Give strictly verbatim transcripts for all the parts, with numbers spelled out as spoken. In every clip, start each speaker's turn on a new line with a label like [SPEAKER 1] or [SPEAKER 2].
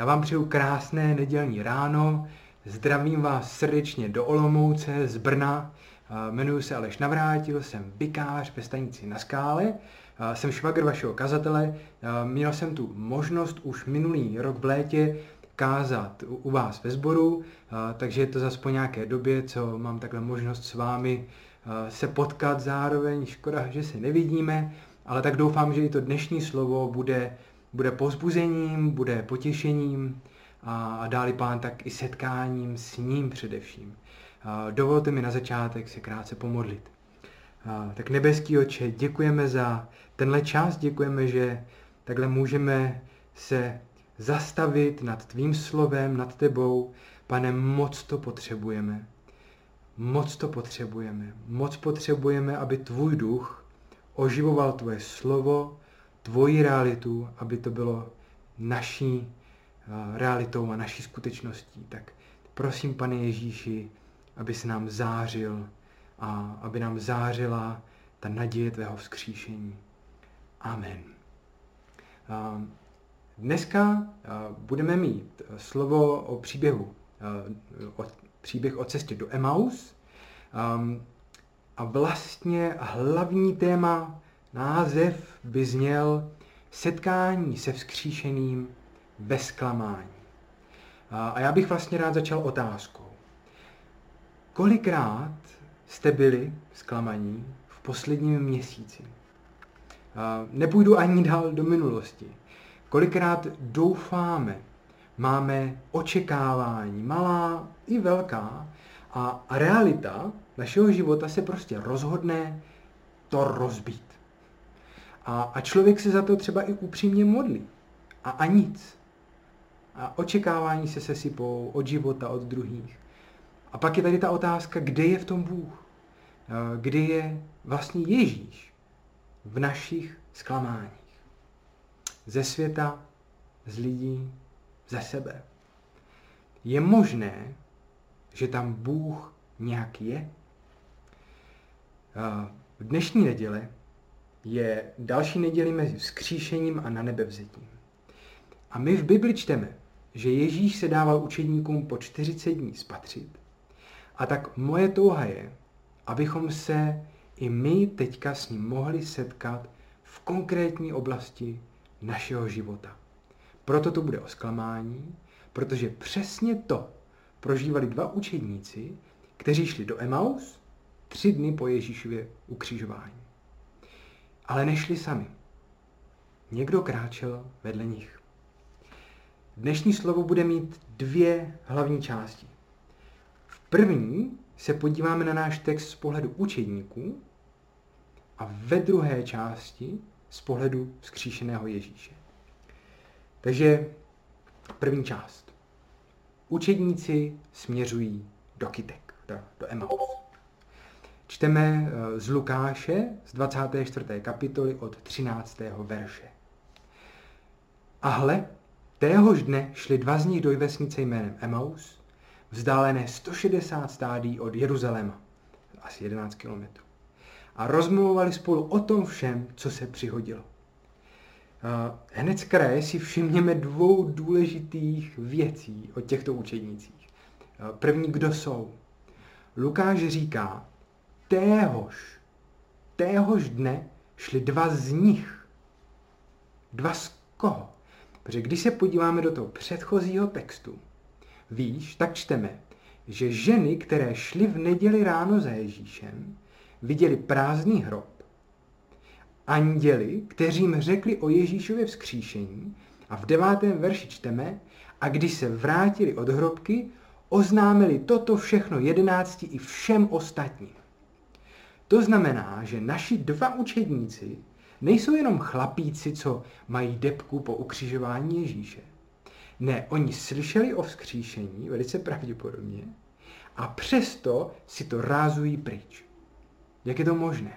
[SPEAKER 1] Já vám přeju krásné nedělní ráno, zdravím vás srdečně do Olomouce, z Brna. Jmenuji se Aleš Navrátil, jsem vikář ve stanici Na Skále, jsem švagr vašeho kazatele. Měl jsem tu možnost už minulý rok v létě kázat u vás ve sboru, takže je to zas po nějaké době, co mám takhle možnost s vámi se potkat zároveň. Škoda, že se nevidíme, ale tak doufám, že i to dnešní slovo bude, bude povzbuzením, bude potěšením a, a dáli Pán tak i setkáním s ním především. Dovolte mi na začátek se krátce pomodlit. Tak nebeský Otče, děkujeme za tenhle čas, děkujeme, že takhle můžeme se zastavit nad tvým slovem, nad tebou. Pane, moc to potřebujeme. Moc to potřebujeme. Moc potřebujeme, aby tvůj duch oživoval tvoje slovo, tvoji realitu, aby to bylo naší realitou a naší skutečností. Tak prosím, Pane Ježíši, aby se nám zářil a aby nám zářila ta naděje tvého vzkříšení. Amen. Dneska budeme mít slovo o příběhu, o příběh o cestě do Emaus a vlastně hlavní téma, název by zněl setkání se vzkříšeným ve zklamání. A já bych vlastně rád začal otázkou. Kolikrát jste byli zklamaní v posledním měsíci? Nepůjdu ani dál do minulosti. Kolikrát doufáme, máme očekávání, malá i velká, a realita našeho života se prostě rozhodne to rozbít. A, a člověk se za to třeba i upřímně modlí. A, a nic. A očekávání se sesypou od života, od druhých. A pak je tady ta otázka, kde je v tom Bůh? Kde je vlastně Ježíš v našich zklamáních? Ze světa, z lidí, ze sebe. Je možné, že tam Bůh nějak je? V dnešní neděle je další neděli mezi vzkříšením a nanebevzetím. A my v Bibli čteme, že Ježíš se dával učedníkům po čtyřicet dní spatřit. A tak moje touha je, abychom se i my teďka s ním mohli setkat v konkrétní oblasti našeho života. Proto to bude o zklamání, protože přesně to prožívali dva učedníci, kteří šli do Emaus tři dny po Ježíšově ukřižování. Ale nešli sami. Někdo kráčel vedle nich. Dnešní slovo bude mít dvě hlavní části. V první se podíváme na náš text z pohledu učedníků a ve druhé části z pohledu vzkříšeného Ježíše. Takže první část. Učedníci směřují do Kytek, do, do Emaus. Čteme z Lukáše z dvacáté čtvrté kapitoly od třináctého verše. A hle, téhož dne šli dva z nich do vesnice jménem Emaus, vzdálené sto šedesát stádií od Jeruzaléma, asi jedenáct kilometrů. A rozmluvovali spolu o tom všem, co se přihodilo. Hned z kraje si všimněme dvou důležitých věcí o těchto učednících. První, kdo jsou. Lukáš říká, téhož, téhož dne šli dva z nich. Dva z koho? Protože když se podíváme do toho předchozího textu, víš, tak čteme, že ženy, které šly v neděli ráno za Ježíšem, viděli prázdný hrob. Anděli, kteří jim řekli o Ježíšově vzkříšení, a v devátém verši čteme, a když se vrátili od hrobky, oznámili toto všechno jedenácti i všem ostatním. To znamená, že naši dva učedníci nejsou jenom chlapíci, co mají debku po ukřižování Ježíše. Ne, oni slyšeli o vzkříšení, velice pravděpodobně, a přesto si to rázují pryč. Jak je to možné?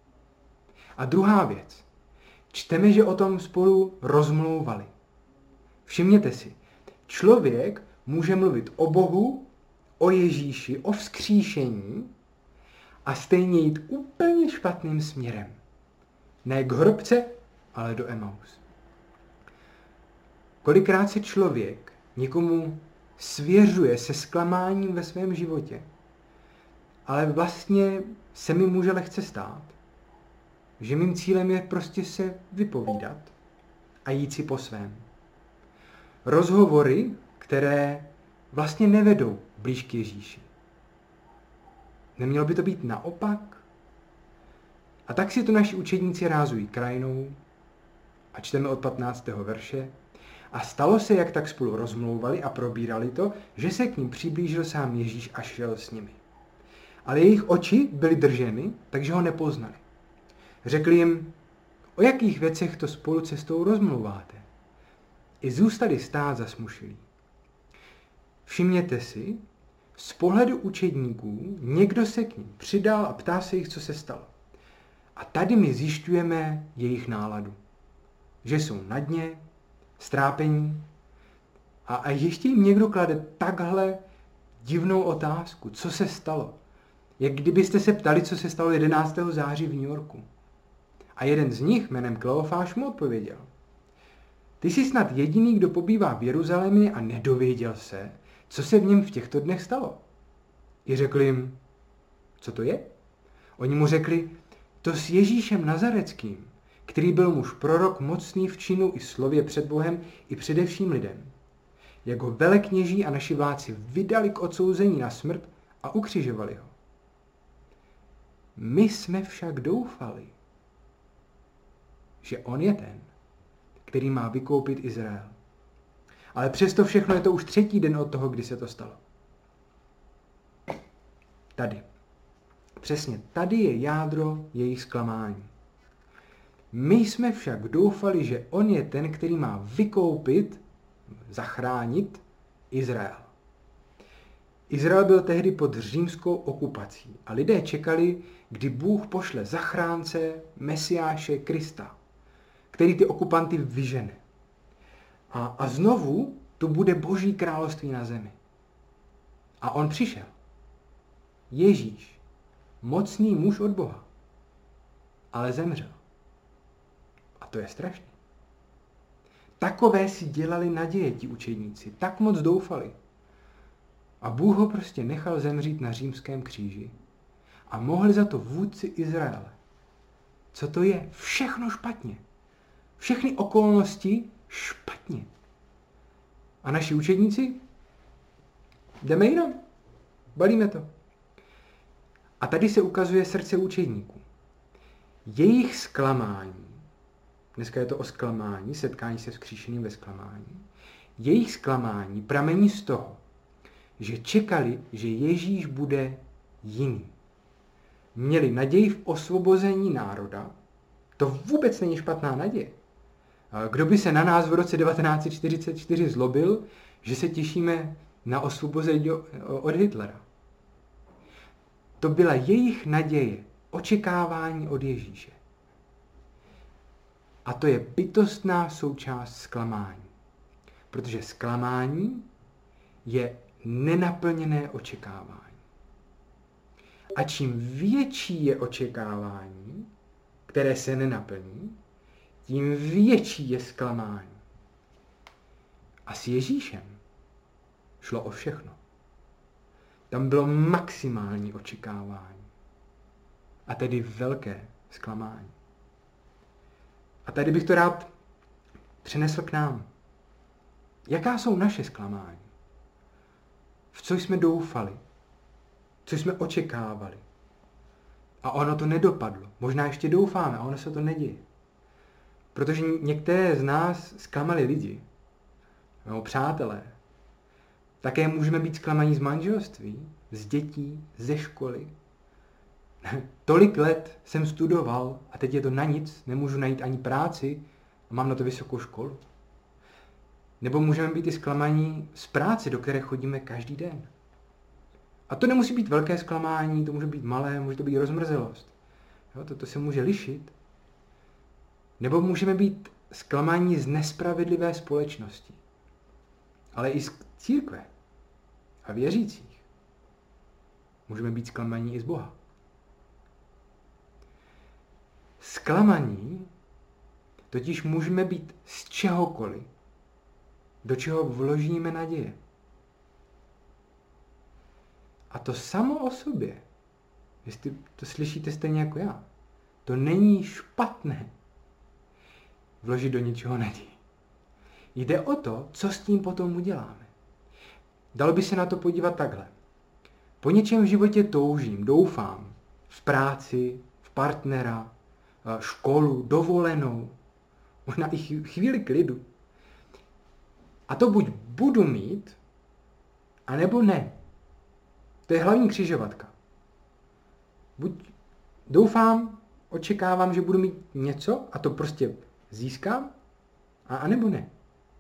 [SPEAKER 1] A druhá věc. Čteme, že o tom spolu rozmlouvali. Všimněte si, člověk může mluvit o Bohu, o Ježíši, o vzkříšení a stejně jít úplně špatným směrem. Ne k hrobce, ale do Emaus. Kolikrát se člověk někomu svěřuje se zklamáním ve svém životě, ale vlastně se mi může lehce stát, že mým cílem je prostě se vypovídat a jít si po svém. Rozhovory, které vlastně nevedou blíž k Ježíši. Nemělo by to být naopak? A tak si to naši učedníci rázují krajinou a čteme od patnáctého verše. A stalo se, jak tak spolu rozmlouvali a probírali to, že se k ním přiblížil sám Ježíš a šel s nimi. Ale jejich oči byly drženy, takže ho nepoznali. Řekli jim, o jakých věcech to spolu cestou rozmlouváte. I zůstali stát zasmušilí. Všimněte si, z pohledu učedníků někdo se k ním přidal a ptá se jich, co se stalo. A tady my zjišťujeme jejich náladu. Že jsou na dně, strápení a, a ještě jim někdo klade takhle divnou otázku, co se stalo. Jak kdybyste se ptali, co se stalo jedenáctého září v New Yorku. A jeden z nich jménem Kleofáš mu odpověděl. Ty jsi snad jediný, kdo pobývá v Jeruzalémě a nedověděl se, co se v něm v těchto dnech stalo. I řekl jim, co to je? Oni mu řekli, to s Ježíšem Nazareckým, který byl muž prorok mocný v činu i slově před Bohem i především lidem. Jak ho velekněží a naši vládci vydali k odsouzení na smrt a ukřižovali ho. My jsme však doufali, že on je ten, který má vykoupit Izrael. Ale přesto všechno je to už třetí den od toho, kdy se to stalo. Tady. Přesně tady je jádro jejich zklamání. My jsme však doufali, že on je ten, který má vykoupit, zachránit Izrael. Izrael byl tehdy pod římskou okupací a lidé čekali, kdy Bůh pošle zachránce, Mesiáše, Krista, který ty okupanty vyžene. A, a znovu tu bude Boží království na zemi. A on přišel. Ježíš, mocný muž od Boha, ale zemřel. A to je strašné. Takové si dělali naděje ti učedníci, tak moc doufali. A Bůh ho prostě nechal zemřít na římském kříži. A mohli za to vůdci Izraele. Co to je? Všechno špatně. Všechny okolnosti špatně. A naši učedníci? Jdeme jinam. Balíme to. A tady se ukazuje srdce učedníků. Jejich zklamání, dneska je to o zklamání, setkání se vzkříšeným ve zklamání, jejich zklamání pramení z toho, že čekali, že Ježíš bude jiný. Měli naději v osvobození národa, to vůbec není špatná naděje. Kdo by se na nás v roce devatenáct set čtyřicet čtyři zlobil, že se těšíme na osvobození od Hitlera? To byla jejich naděje, očekávání od Ježíše. A to je bytostná součást zklamání. Protože zklamání je nenaplněné očekávání. A čím větší je očekávání, které se nenaplní, tím větší je zklamání. A s Ježíšem šlo o všechno. Tam bylo maximální očekávání. A tedy velké zklamání. A tady bych to rád přenesl k nám. Jaká jsou naše zklamání? V co jsme doufali? Co jsme očekávali? A ono to nedopadlo. Možná ještě doufáme a ono se to neděje. Protože některé z nás zklamali lidi, nebo přátelé. Také můžeme být zklamaní z manželství, z dětí, ze školy. Tolik let jsem studoval a teď je to na nic, nemůžu najít ani práci a mám na to vysokou školu. Nebo můžeme být i zklamaní z práce, do které chodíme každý den. A to nemusí být velké zklamání, to může být malé, může to být rozmrzelost. Jo, to, to se může lišit. Nebo můžeme být zklamaní z nespravedlivé společnosti, ale i z církve a věřících. Můžeme být zklamaní i z Boha. Zklamaní totiž můžeme být z čehokoliv, do čeho vložíme naděje. A to samo o sobě, jestli to slyšíte stejně jako já, to není špatné vložit do něčeho naději. Jde o to, co s tím potom uděláme. Dalo by se na to podívat takhle. Po něčem v životě toužím, doufám, v práci, v partnera, školu, dovolenou, možná i chvíli klidu. A to buď budu mít, anebo ne. To je hlavní křižovatka. Buď doufám, očekávám, že budu mít něco a to prostě získám, a anebo ne.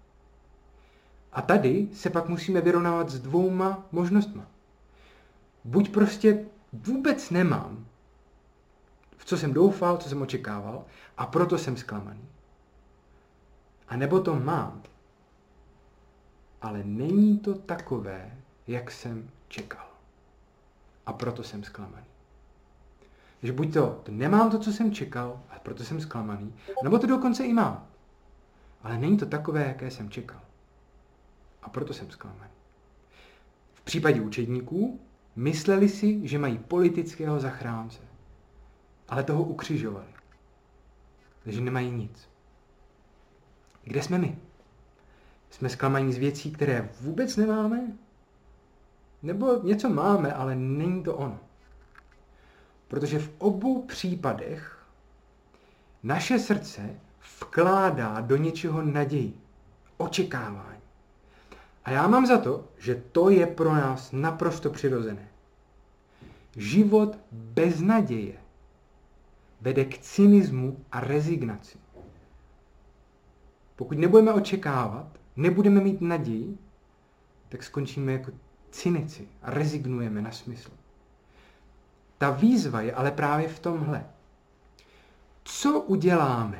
[SPEAKER 1] A tady se pak musíme vyrovnávat s dvouma možnostma. Buď prostě vůbec nemám, v co jsem doufal, co jsem očekával, a proto jsem zklamaný. A nebo to mám, ale není to takové, jak jsem čekal. A proto jsem zklamaný. Takže buď to, to nemám to, co jsem čekal, a proto jsem zklamaný, nebo to dokonce i mám. Ale není to takové, jaké jsem čekal. A proto jsem zklamaný. V případě učedníků mysleli si, že mají politického zachránce. Ale toho ukřižovali. Takže nemají nic. Kde jsme my? Jsme zklamaní z věcí, které vůbec nemáme? Nebo něco máme, ale není to ono. Protože v obou případech naše srdce vkládá do něčeho naději, očekávání. A já mám za to, že to je pro nás naprosto přirozené. Život bez naděje vede k cynismu a rezignaci. Pokud nebudeme očekávat, nebudeme mít naději, tak skončíme jako cynici a rezignujeme na smysl. Ta výzva je ale právě v tomhle. Co uděláme,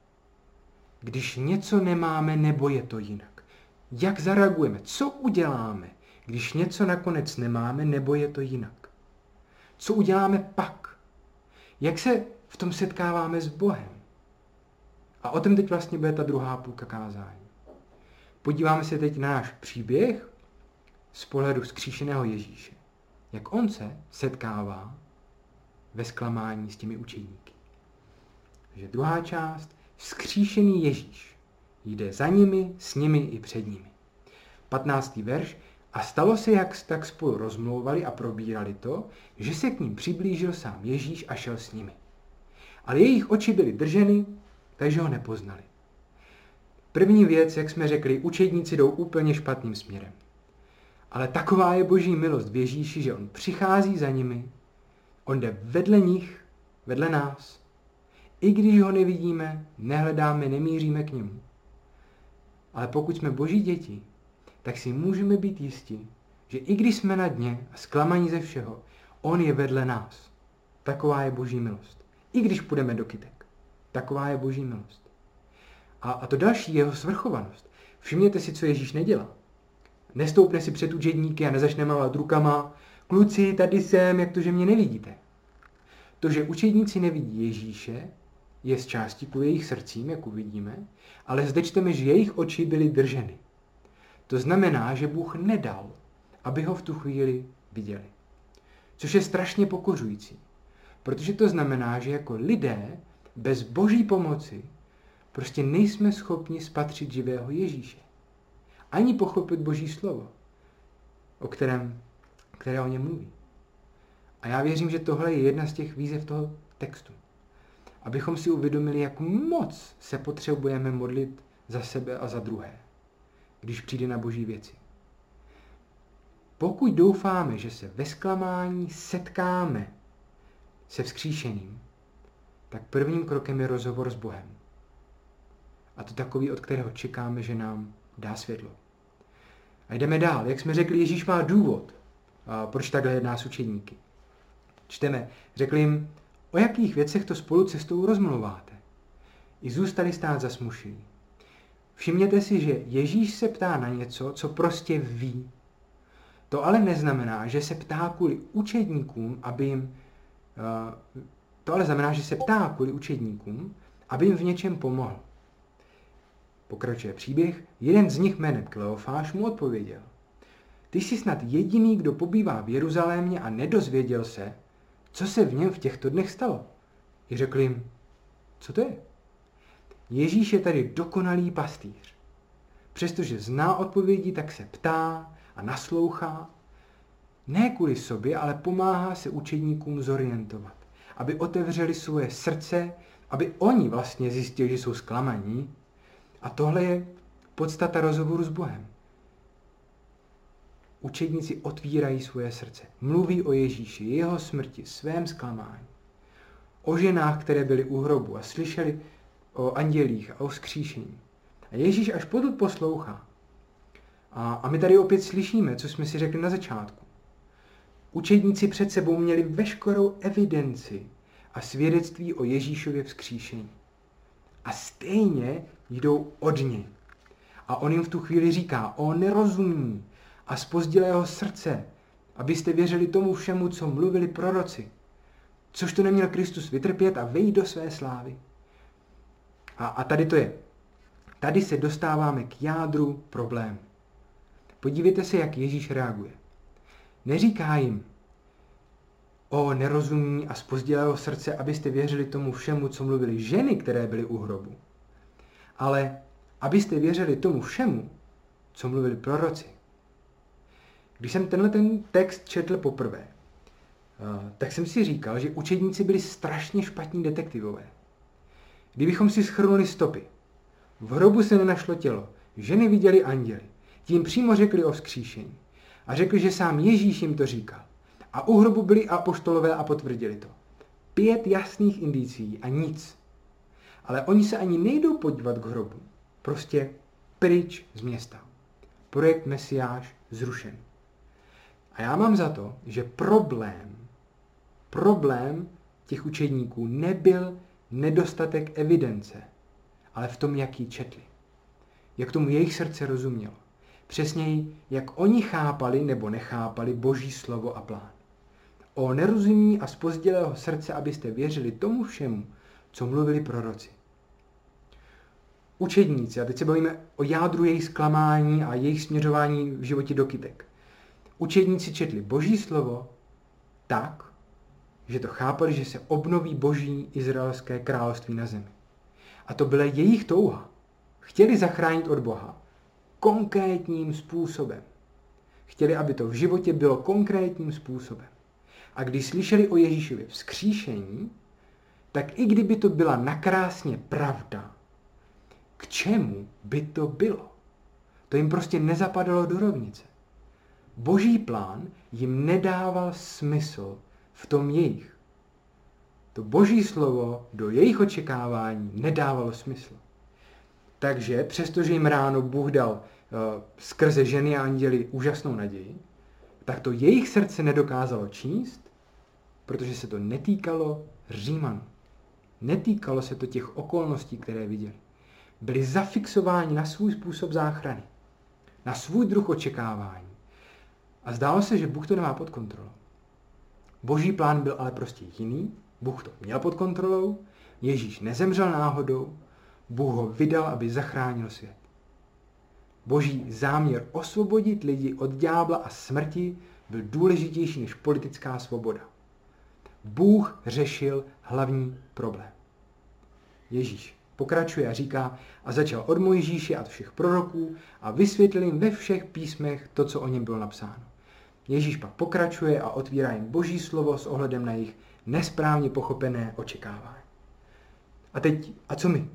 [SPEAKER 1] když něco nemáme nebo je to jinak? Jak zareagujeme? Co uděláme, když něco nakonec nemáme nebo je to jinak? Co uděláme pak? Jak se v tom setkáváme s Bohem? A o tom teď vlastně bude ta druhá půlka kázání. Podíváme se teď na náš příběh z pohledu vzkříšeného Ježíše. Jak on se setkává ve zklamání s těmi učedníky. Takže druhá část, vzkříšený Ježíš jde za nimi, s nimi i před nimi. patnáctý verš. A stalo se, jak tak spolu rozmlouvali a probírali to, že se k ním přiblížil sám Ježíš a šel s nimi. Ale jejich oči byly drženy, takže ho nepoznali. První věc, jak jsme řekli, učedníci jdou úplně špatným směrem. Ale taková je Boží milost v Ježíši, že on přichází za nimi, on jde vedle nich, vedle nás. I když ho nevidíme, nehledáme, nemíříme k němu. Ale pokud jsme Boží děti, tak si můžeme být jistí, že i když jsme na dně a zklamaní ze všeho, on je vedle nás. Taková je Boží milost. I když půjdeme do kytek. Taková je Boží milost. A, a to další je jeho svrchovanost. Všimněte si, co Ježíš nedělá. Nestoupne si před učedníky a nezačne mávat rukama. Kluci, tady jsem, jak to, že mě nevidíte. To, že učedníci nevidí Ježíše, je z části kvůli jejich srdcím, jak uvidíme, ale zde čteme, že jejich oči byly drženy. To znamená, že Bůh nedal, aby ho v tu chvíli viděli. Což je strašně pokořující, protože to znamená, že jako lidé bez Boží pomoci prostě nejsme schopni spatřit živého Ježíše. Ani pochopit Boží slovo, o kterém, které o něm mluví. A já věřím, že tohle je jedna z těch výzev toho textu. Abychom si uvědomili, jak moc se potřebujeme modlit za sebe a za druhé, když přijde na Boží věci. Pokud doufáme, že se ve zklamání setkáme se vzkříšeným, tak prvním krokem je rozhovor s Bohem. A to takový, od kterého čekáme, že nám dá světlo. A jdeme dál. Jak jsme řekli, Ježíš má důvod, proč takhle jedná s učedníky. Čteme, řekl jim, o jakých věcech to spolu cestou rozmluváte. I zůstali stát zasmušení. Všimněte si, že Ježíš se ptá na něco, co prostě ví. To ale neznamená, že se ptá kvůli učedníkům, aby jim, uh, to ale znamená, že se ptá kvůli učedníkům, aby jim v něčem pomohl. Pokračuje příběh, jeden z nich jménem Kleofáš mu odpověděl. Ty jsi snad jediný, kdo pobývá v Jeruzalémě a nedozvěděl se, co se v něm v těchto dnech stalo. I řekl jim, co to je? Ježíš je tady dokonalý pastýř. Přestože zná odpovědi, tak se ptá a naslouchá. Ne kvůli sobě, ale pomáhá se učedníkům zorientovat, aby otevřeli svoje srdce, aby oni vlastně zjistili, že jsou zklamaní. A tohle je podstata rozhovoru s Bohem. Učedníci otvírají svoje srdce, mluví o Ježíši, jeho smrti, svém zklamání, o ženách, které byly u hrobu a slyšeli o andělích a o vzkříšení. A Ježíš až potud poslouchá. A, a my tady opět slyšíme, co jsme si řekli na začátku. Učedníci před sebou měli veškerou evidenci a svědectví o Ježíšově vzkříšení. A stejně jdou od něj. A on jim v tu chvíli říká, o nerozumní a zpozdilého srdce, abyste věřili tomu všemu, co mluvili proroci. Což to neměl Kristus vytrpět a vejít do své slávy. A, a tady to je. Tady se dostáváme k jádru problému. Podívejte se, jak Ježíš reaguje. Neříká jim, o nerozumní a zpozdilého srdce, abyste věřili tomu všemu, co mluvili ženy, které byly u hrobu. Ale abyste věřili tomu všemu, co mluvili proroci. Když jsem tenhle ten text četl poprvé, tak jsem si říkal, že učedníci byli strašně špatní detektivové. Kdybychom si shrnuli stopy. V hrobu se nenašlo tělo, ženy viděly anděly, tím přímo řekli o vzkříšení. A řekli, že sám Ježíš jim to říkal. A u hrobu byli apoštolové a potvrdili to. Pět jasných indicí a nic. Ale oni se ani nejdou podívat k hrobu. Prostě pryč z města. Projekt Mesiáš zrušen. A já mám za to, že problém, problém těch učedníků nebyl nedostatek evidence, ale v tom, jak ji četli. Jak tomu jejich srdce rozumělo. Přesněji, jak oni chápali nebo nechápali Boží slovo a plán. O nerozumí a zpozdilého srdce, abyste věřili tomu všemu, co mluvili proroci. Učedníci, a teď se bavíme o jádru jejich zklamání a jejich směřování v životě do kytek. Učedníci četli Boží slovo tak, že to chápali, že se obnoví Boží izraelské království na zemi. A to byla jejich touha. Chtěli zachránit od Boha konkrétním způsobem. Chtěli, aby to v životě bylo konkrétním způsobem. A když slyšeli o Ježíšově vzkříšení, tak i kdyby to byla nakrásně pravda, k čemu by to bylo? To jim prostě nezapadalo do rovnice. Boží plán jim nedával smysl v tom jejich. To Boží slovo do jejich očekávání nedávalo smysl. Takže přestože jim ráno Bůh dal uh, skrze ženy a anděli úžasnou naději, tak to jejich srdce nedokázalo číst, protože se to netýkalo Římanů. Netýkalo se to těch okolností, které viděli. Byli zafixováni na svůj způsob záchrany, na svůj druh očekávání. A zdálo se, že Bůh to nemá pod kontrolou. Boží plán byl ale prostě jiný, Bůh to měl pod kontrolou, Ježíš nezemřel náhodou, Bůh ho vydal, aby zachránil svět. Boží záměr osvobodit lidi od ďábla a smrti byl důležitější než politická svoboda. Bůh řešil hlavní problém. Ježíš pokračuje a říká, a začal od Mojžíše a od všech proroků a vysvětlil jim ve všech písmech to, co o něm bylo napsáno. Ježíš pak pokračuje a otvírá jim Boží slovo s ohledem na jejich nesprávně pochopené očekávání. A teď, a co my?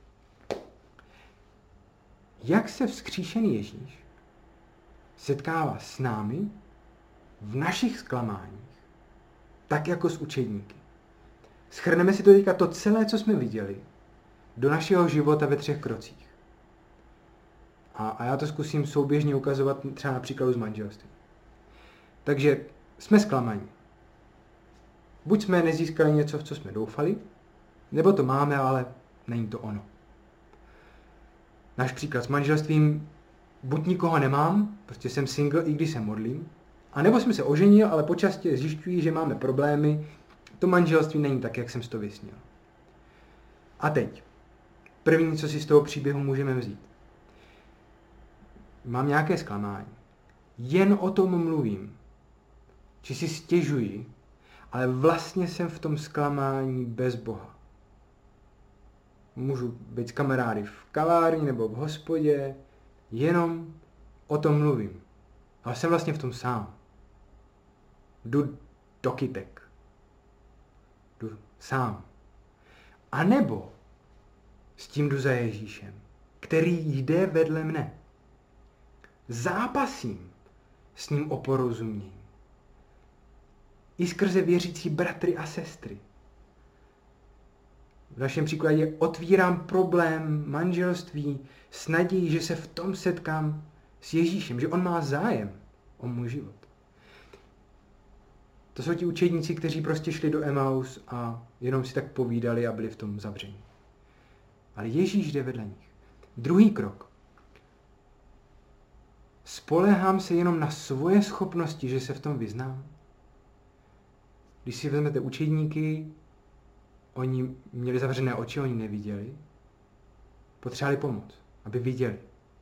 [SPEAKER 1] Jak se vzkříšený Ježíš setkává s námi v našich zklamáních, tak jako s učedníky? Shrneme si to teďka to celé, co jsme viděli, do našeho života ve třech krocích. A, a já to zkusím souběžně ukazovat třeba na příkladu z manželství. Takže jsme zklamaní. Buď jsme nezískali něco, v co jsme doufali, nebo to máme, ale není to ono. Náš příklad s manželstvím, buď nikoho nemám, prostě jsem single, i když se modlím, a nebo jsem se oženil, ale počastěji zjišťuji, že máme problémy, to manželství není tak, jak jsem si to vysnil. A teď, první, co si z toho příběhu můžeme vzít. Mám nějaké zklamání. Jen o tom mluvím. Či si stěžuji, ale vlastně jsem v tom zklamání bez Boha. Můžu být s kamarády v kavárně nebo v hospodě, jenom o tom mluvím. Ale jsem vlastně v tom sám. Jdu do kytek. Jdu sám. A nebo s tím jdu za Ježíšem, který jde vedle mne. Zápasím s ním o porozumění. I skrze věřící bratry a sestry. V našem příkladě otvírám problém manželství s nadějí, že se v tom setkám s Ježíšem, že on má zájem o můj život. To jsou ti učedníci, kteří prostě šli do Emaus a jenom si tak povídali a byli v tom zavření. Ale Ježíš jde vedle nich. Druhý krok. Spoléhám se jenom na svoje schopnosti, že se v tom vyznám. Když si vezmete učedníky, oni měli zavřené oči, oni neviděli. Potřebovali pomoc, aby viděli.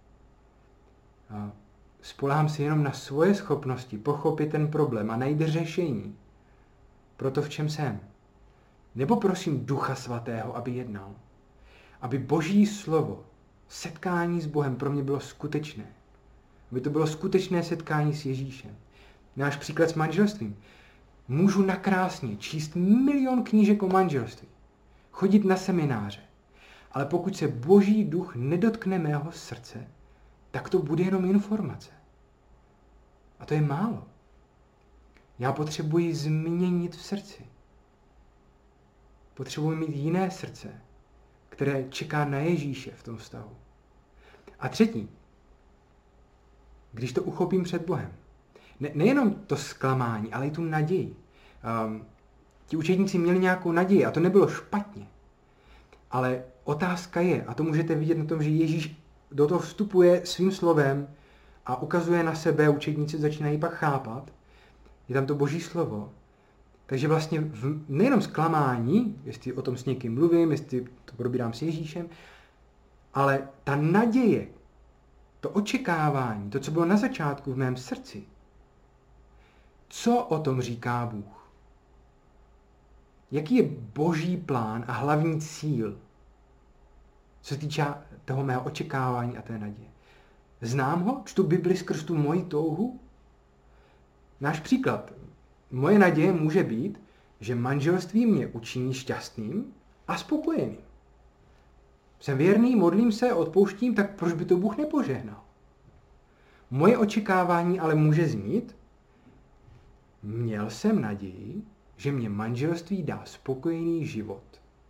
[SPEAKER 1] A spoléhám se jenom na svoje schopnosti pochopit ten problém a najít řešení pro to, v čem jsem. Nebo prosím Ducha Svatého, aby jednal. Aby Boží slovo, setkání s Bohem pro mě bylo skutečné. Aby to bylo skutečné setkání s Ježíšem. Náš příklad s manželstvím. Můžu nakrásně číst milion knížek o manželství. Chodit na semináře. Ale pokud se Boží duch nedotkne mého srdce, tak to bude jenom informace. A to je málo. Já potřebuji změnit v srdci. Potřebuji mít jiné srdce, které čeká na Ježíše v tom vztahu. A třetí, když to uchopím před Bohem. Ne, nejenom to zklamání, ale i tu naději. Um, ti učedníci měli nějakou naději a to nebylo špatně. Ale otázka je, a to můžete vidět na tom, že Ježíš do toho vstupuje svým slovem a ukazuje na sebe, učedníci začínají pak chápat, je tam to Boží slovo. Takže vlastně v, nejenom zklamání, jestli o tom s někým mluvím, jestli to probírám s Ježíšem, ale ta naděje, to očekávání, to, co bylo na začátku v mém srdci, co o tom říká Bůh? Jaký je Boží plán a hlavní cíl, co se týče toho mého očekávání a té naděje? Znám ho? Čtu Bibli skrz tu moji touhu? Náš příklad. Moje naděje může být, že manželství mě učiní šťastným a spokojeným. Jsem věrný, modlím se, odpouštím, tak proč by to Bůh nepožehnal? Moje očekávání ale může znít, měl jsem naději, že mě manželství dá spokojený život.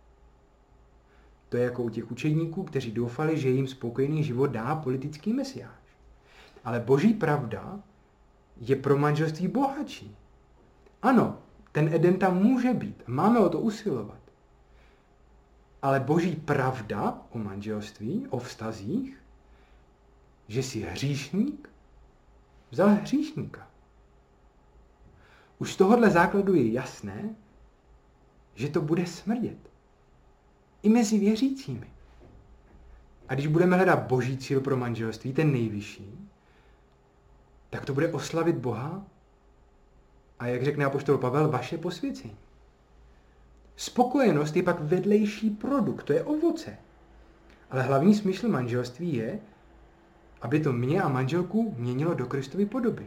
[SPEAKER 1] To je jako u těch učedníků, kteří doufali, že jim spokojený život dá politický mesiáš. Ale Boží pravda je pro manželství bohatší. Ano, ten Eden tam může být. Máme o to usilovat. Ale Boží pravda o manželství, o vztazích, že si hříšník vzal hříšníka. Už z tohohle základu je jasné, že to bude smrdět. I mezi věřícími. A když budeme hledat Boží cíl pro manželství, ten nejvyšší, tak to bude oslavit Boha a jak řekne apoštol Pavel, vaše posvěcení. Spokojenost je pak vedlejší produkt, to je ovoce. Ale hlavní smysl manželství je, aby to mě a manželku měnilo do Kristovy podoby.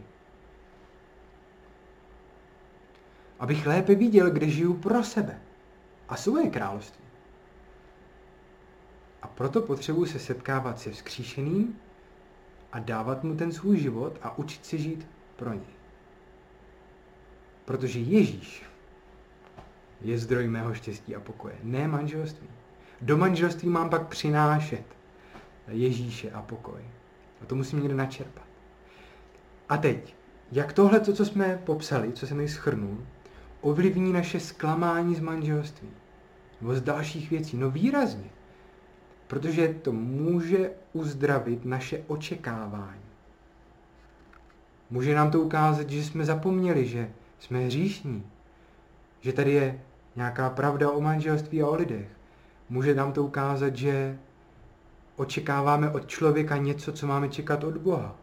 [SPEAKER 1] Abych lépe viděl, kde žiju pro sebe a svoje království. A proto potřebuji se setkávat se vzkříšeným a dávat mu ten svůj život a učit se žít pro něj. Protože Ježíš je zdroj mého štěstí a pokoje, ne manželství. Do manželství mám pak přinášet Ježíše a pokoj. A to musím někde načerpat. A teď, jak tohle, to, co jsme popsali, co jsem tady shrnul, ovlivní naše zklamání z manželství? Nebo z dalších věcí? No výrazně. Protože to může uzdravit naše očekávání. Může nám to ukázat, že jsme zapomněli, že jsme hříšní. Že tady je nějaká pravda o manželství a o lidech. Může nám to ukázat, že očekáváme od člověka něco, co máme čekat od Boha.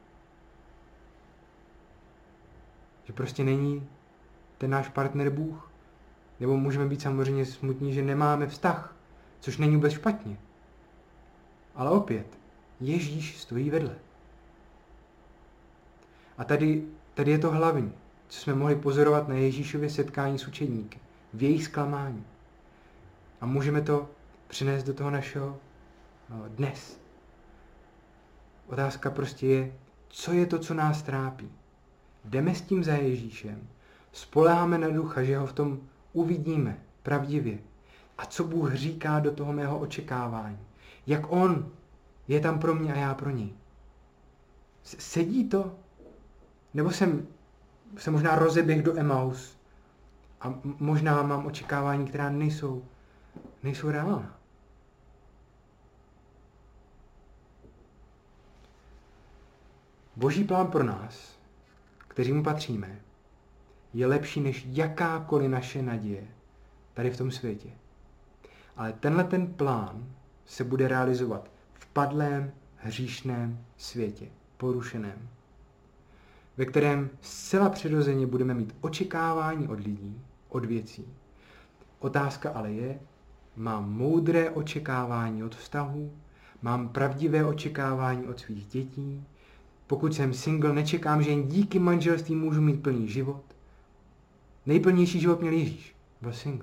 [SPEAKER 1] Že prostě není ten náš partner Bůh. Nebo můžeme být samozřejmě smutní, že nemáme vztah, což není vůbec špatně. Ale opět, Ježíš stojí vedle. A tady, tady je to hlavní, co jsme mohli pozorovat na Ježíšově setkání s učedníky, v jejich zklamání. A můžeme to přinést do toho našeho no, dnes. Otázka prostě je, co je to, co nás trápí. Jdeme s tím za Ježíšem, spoléháme na Ducha, že ho v tom uvidíme pravdivě. A co Bůh říká do toho mého očekávání. Jak on je tam pro mě a já pro něj. Sedí to? Nebo jsem se možná rozeběh do Emaus a možná mám očekávání, která nejsou, nejsou reálná. Boží plán pro nás, kteří mu patříme, je lepší než jakákoliv naše naděje tady v tom světě. Ale tenhle ten plán se bude realizovat v padlém, hříšném světě, porušeném, ve kterém zcela přirozeně budeme mít očekávání od lidí, od věcí. Otázka ale je, mám moudré očekávání od vztahů, mám pravdivé očekávání od svých dětí, pokud jsem single, nečekám, že jen díky manželství můžu mít plný život. Nejplnější život měl Ježíš, byl single.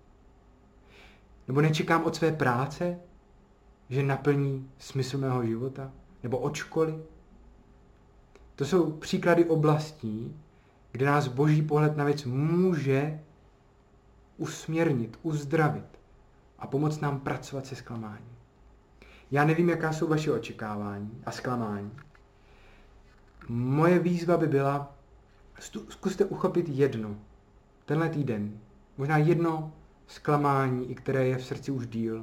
[SPEAKER 1] Nebo nečekám od své práce, že naplní smysl mého života, nebo od školy. To jsou příklady oblastí, kde nás Boží pohled na věc může usměrnit, uzdravit a pomoct nám pracovat se zklamáním. Já nevím, jaká jsou vaše očekávání a zklamání. Moje výzva by byla, zkuste uchopit jedno, tenhle týden, možná jedno zklamání, i které je v srdci už díl.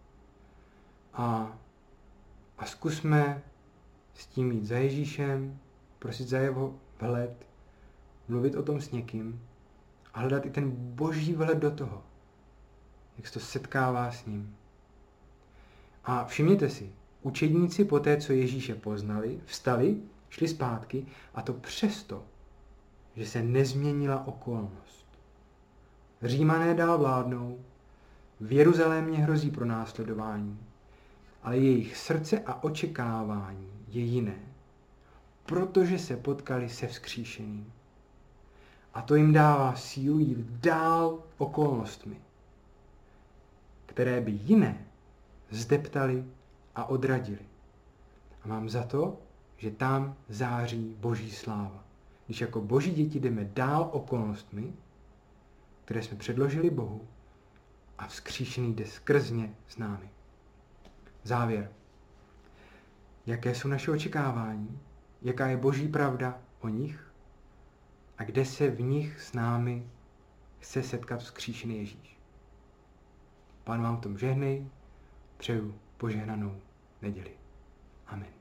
[SPEAKER 1] A, a zkusme s tím jít za Ježíšem, prosit za jeho vhled, mluvit o tom s někým a hledat i ten Boží vhled do toho, jak se to setkává s ním. A všimněte si, učedníci po té, co Ježíše poznali, vstali, šli zpátky a to přesto, že se nezměnila okolnost. Římané dál vládnou, v Jeruzalémě hrozí pronásledování, ale jejich srdce a očekávání je jiné, protože se potkali se vzkříšeným. A to jim dává sílu jít dál okolnostmi, které by jiné zdeptali a odradili. A mám za to, že tam září Boží sláva. Když jako Boží děti jdeme dál okolnostmi, které jsme předložili Bohu a vzkříšený jde skrzně s námi. Závěr. Jaké jsou naše očekávání? Jaká je Boží pravda o nich? A kde se v nich s námi chce setkat vzkříšený Ježíš? Pán vám v tom žehnej, přeju požehnanou neděli. Amen.